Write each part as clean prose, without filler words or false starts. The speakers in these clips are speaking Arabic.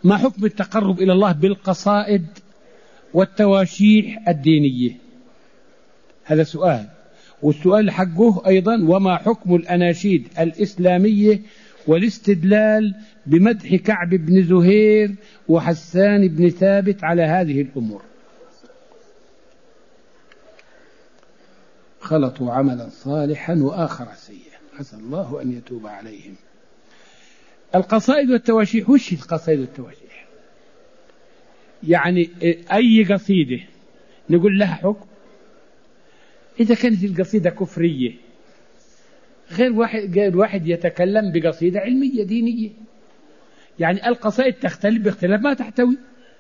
ما حكم التقرب إلى الله بالقصائد والتواشيح الدينية؟ هذا سؤال. والسؤال حقه أيضا: وما حكم الأناشيد الإسلامية والاستدلال بمدح كعب بن زهير وحسان بن ثابت على هذه الأمور؟ خلطوا عملا صالحا وآخر سيئا، عسى الله أن يتوب عليهم. القصائد والتواشيح، وش القصائد والتواشيح؟ يعني أي قصيدة نقول لها حكم؟ إذا كانت القصيدة كفرية، غير واحد يتكلم بقصيدة علمية دينية. يعني القصائد تختلف باختلاف ما تحتوي.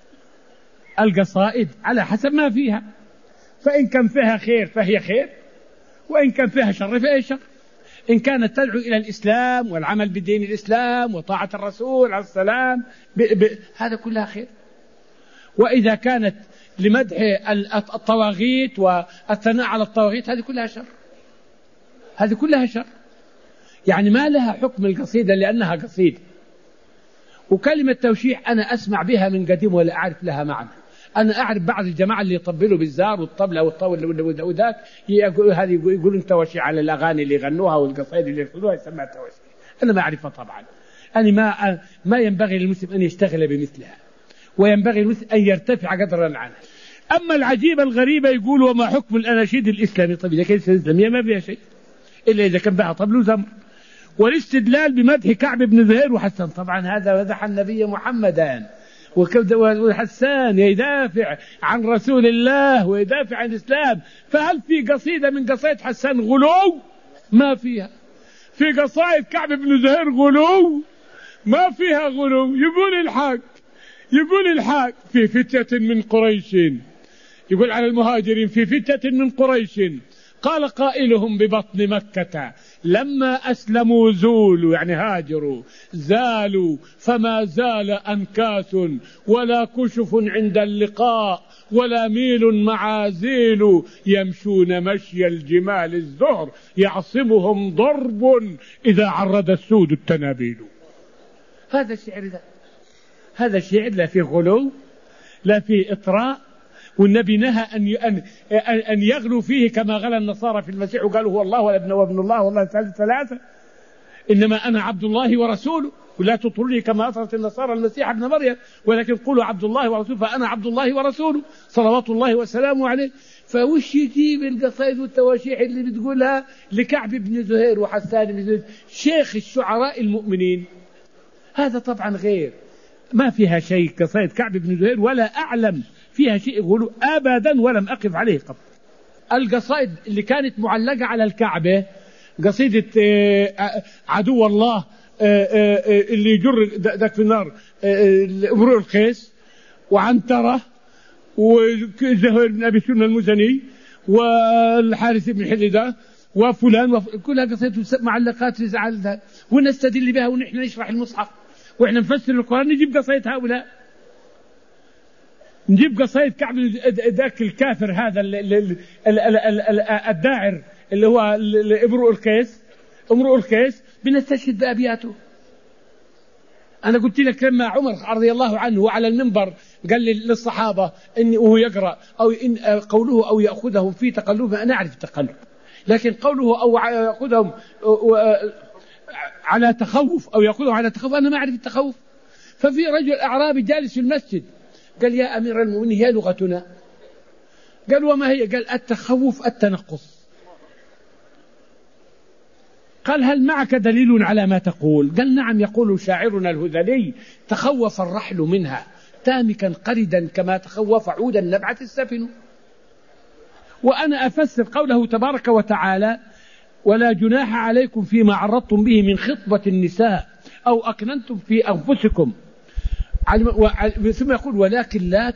القصائد على حسب ما فيها، فإن كان فيها خير فهي خير، وإن كان فيها شر فهي شر. إن كانت تدعو إلى الإسلام والعمل بدين الإسلام وطاعة الرسول عليه السلام هذا كلها خير. وإذا كانت لمدح الطواغيت والثناء على الطواغيت هذه كلها شر، هذه كلها شر. يعني ما لها حكم القصيدة لأنها قصيدة. وكلمة توشيح أنا أسمع بها من قديم ولا أعرف لها معنى. أنا أعرف بعض الجماعة اللي يطبلوا بالزار والطبلة والطول وذاك هذه يقولون توشيح على الأغاني اللي يغنوها والقصائد اللي يقولوها يسمى توشيح. أنا ما أعرفها طبعا. أنا ما ينبغي للمسلم أن يشتغل بمثلها، وينبغي المسلم أن يرتفع قدرا عنها. أما العجيبة الغريبة يقول: وما حكم الأناشيد الإسلامية؟ طيب إذا كانت الإسلامية ما فيها شيء إلا إذا كان بها طبل وزمر. والاستدلال بمدح كعب بن زهير وحسان، طبعا هذا مدح النبي محمدا، وحسان يدافع عن رسول الله ويدافع عن الإسلام. فهل في قصيدة من قصائد حسان غلو؟ ما فيها. في قصائد كعب بن زهير غلو؟ ما فيها غلو. يقول الحق في فتية من قريش، يقول على المهاجرين: في فتية من قريش قال قائلهم ببطن مكة: لما أسلموا زولوا، يعني هاجروا، زالوا، فما زال أنكاس ولا كشف عند اللقاء ولا ميل معازيل، يمشون مشي الجمال الزهر يعصبهم ضرب إذا عرض السود التنابيل. هذا الشعر هذا الشعر لا فيه غلو لا فيه إطراء. والنبي نهى أن يغلو فيه كما غلى النصارى في المسيح وقالوا هو الله وابن الله والله ثلاثة. إنما أنا عبد الله ورسوله، ولا تطرني كما أطرت النصارى المسيح ابن مريم، ولكن قولوا عبد الله ورسوله، فأنا عبد الله ورسوله صلوات الله وسلامه عليه. فوش يجيب القصائد والتواشيح اللي بتقولها لكعب بن زهير وحسان بن زهير شيخ الشعراء المؤمنين؟ هذا طبعا غير، ما فيها شيء قصائد كعب بن زهير، ولا أعلم فيها شيء يقولوا أبدا، ولم أقف عليه قط. القصائد اللي كانت معلقة على الكعبة قصيدة عدو الله اللي يجر ذاك في النار امرؤ القيس وعنترة وزهير بن أبي سلمى المزني والحارث بن حديدة وفلان كلها قصيدة معلقات لزعل، ونستدل بها ونحن نشرح المصحف وإحنا نفسر القرآن نجيب قصيدة هؤلاء، نجيب قصيدة كعب ذاك الكافر هذا الداعر اللي هو امرؤ القيس بنستشهد بأبياته. أنا قلت لك لما عمر رضي الله عنه وعلى المنبر قال للصحابة وهو يقرأ إن قوله أو يأخذهم في تقلب، أنا أعرف التقلب، لكن قوله أو يأخذهم على تخوف أو يأخذهم على تخوف أنا ما أعرف التخوف. ففي رجل أعرابي جالس في المسجد قال: يا أمير المؤمنين هي لغتنا. قال: وما هي؟ قال: التخوف التنقص. قال: هل معك دليل على ما تقول؟ قال: نعم، يقول شاعرنا الهذلي: تخوف الرحل منها تامكا قردا كما تخوف عودا نبعت السفن. وأنا أفسر قوله تبارك وتعالى: ولا جناح عليكم فيما عرضتم به من خطبة النساء أو أكننتم في أنفسكم، ثم يقول: ولكن لا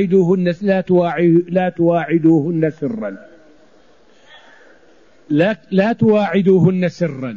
تواعدوهن سرا، لا تواعدوهن سرا.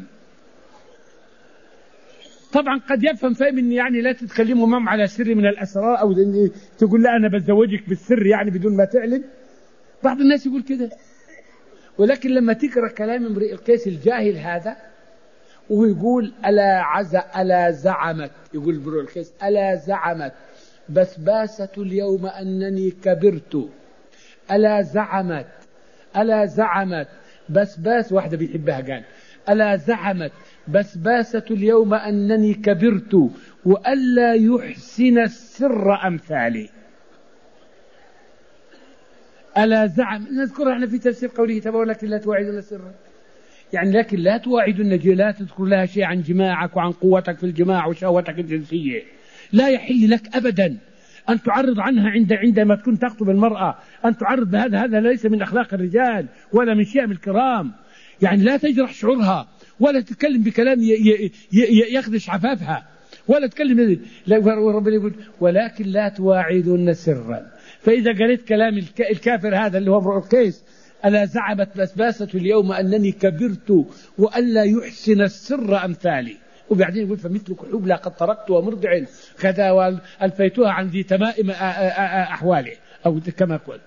طبعا قد يفهم فهم يعني لا تتكلموا معهم على سر من الأسرار، أو تقول لا أنا بتزوجك بالسر يعني بدون ما تعلن. بعض الناس يقول كده، ولكن لما تقرأ كلام امرئ القيس الجاهل هذا ويقول ألا زعمت، يقول امرؤ القيس ألا زعمت بسباسة اليوم أنني كبرت، ألا زعمت بسباس، واحدة بيحبها قال ألا زعمت بسباسة اليوم أنني كبرت وألا يحسن السر أمثالي. ألا زعم، نذكرها احنا في تفسير قوله تبارك لكن لا تواعدون سرا، يعني لكن لا تواعدون، لا تذكر لها شيء عن جماعك وعن قوتك في الجماع وشهوتك الجنسية. لا يحل لك أبدا أن تعرض عنها عندما تكون تخطب المرأة، أن تعرض بهذا، هذا ليس من أخلاق الرجال ولا من شيم الكرام. يعني لا تجرح شعورها ولا تتكلم بكلام يخدش عفافها ولا تتكلم. ربنا يقول ولكن لا تواعدون سرا. فإذا قريت كلام الكافر هذا اللي هو امرؤ القيس ألا زعمت بسباسة اليوم أنني كبرت وألا يحسن السر أمثالي، وبعدين يقول فمثل كحوب لا قد تركت ومرضع كذا وألفيتها عن ذي تمائم أحوالي، أو كما قلت.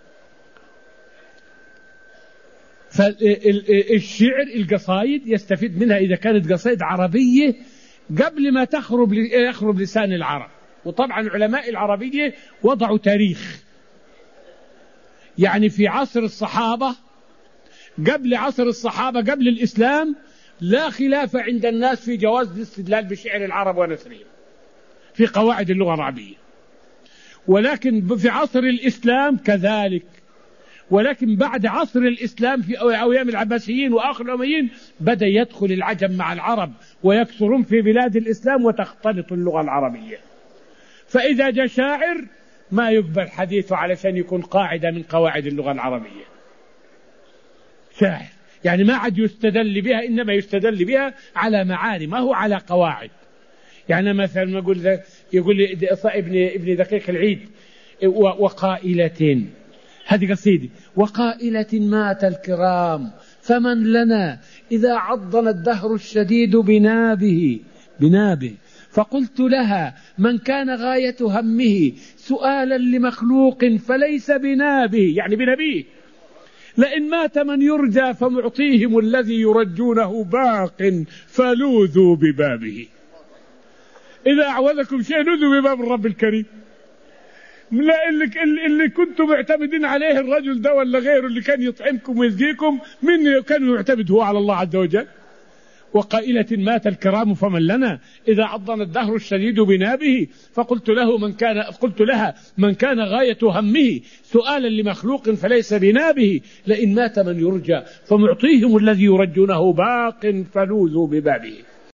فالشعر القصائد يستفيد منها إذا كانت قصائد عربية قبل ما يخرب لسان العرب. وطبعا علماء العربية وضعوا تاريخ، يعني في عصر الصحابة، قبل عصر الصحابة قبل الإسلام لا خلاف عند الناس في جواز الاستدلال بشعر العرب ونثرهم في قواعد اللغة العربية، ولكن في عصر الإسلام كذلك. ولكن بعد عصر الإسلام في أيام العباسيين وآخر الأمويين بدأ يدخل العجم مع العرب ويكثرون في بلاد الإسلام وتختلط اللغة العربية. فإذا جاء شاعر ما يقبل حديثه علشان يكون قاعدة من قواعد اللغة العربية. شاعر يعني ما عاد يستدل بها، إنما يستدل بها على معاني ما هو على قواعد. يعني مثلا ما يقول ابن دقيق العيد وقائلة، هذه قصيدة، وقائلة مات الكرام فمن لنا إذا عضنا الدهر الشديد بنابه فقلت لها من كان غاية همه سؤالا لمخلوق فليس بنابه، يعني بنبيه، لئن مات من يرجى فمعطيهم الذي يرجونه باق فلوذوا ببابه. إذا أعوذكم شيء لوذوا بباب الرب الكريم. لا اللي كنتم معتمدين عليه الرجل ده ولا غيره اللي كان يطعمكم ويسقيكم، من كان يعتمد هو على الله عز وجل. وقائلة مات الكرام فمن لنا إذا عضنا الدهر الشديد بنابه فقلت لها من كان غاية همه سؤالا لمخلوق فليس بنابه لئن مات من يرجى فمعطيهم الذي يرجونه باق فلوذوا ببابه.